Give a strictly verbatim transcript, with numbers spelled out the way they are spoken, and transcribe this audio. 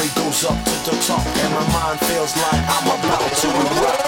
memory goes up to the top, and my mind feels like I'm about to erupt.